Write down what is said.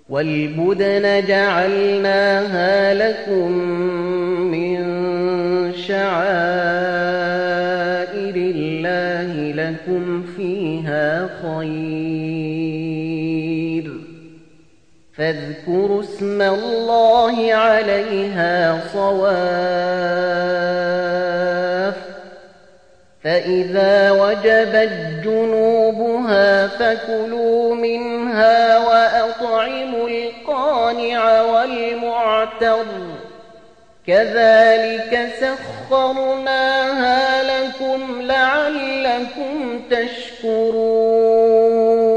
وَالْبُدْنَ جَعَلْنَاهَا لَكُم مِّن شَعَائِرِ اللَّهِ لَكُمْ فِيهَا خَيْرٌ ۖ فاذكروا اسم الله عليها صواف، فإذا وجبت جنوبها فكلوا منها وأطعموا القانع والمعتر، كذلك سخرناها لكم لعلكم تشكرون.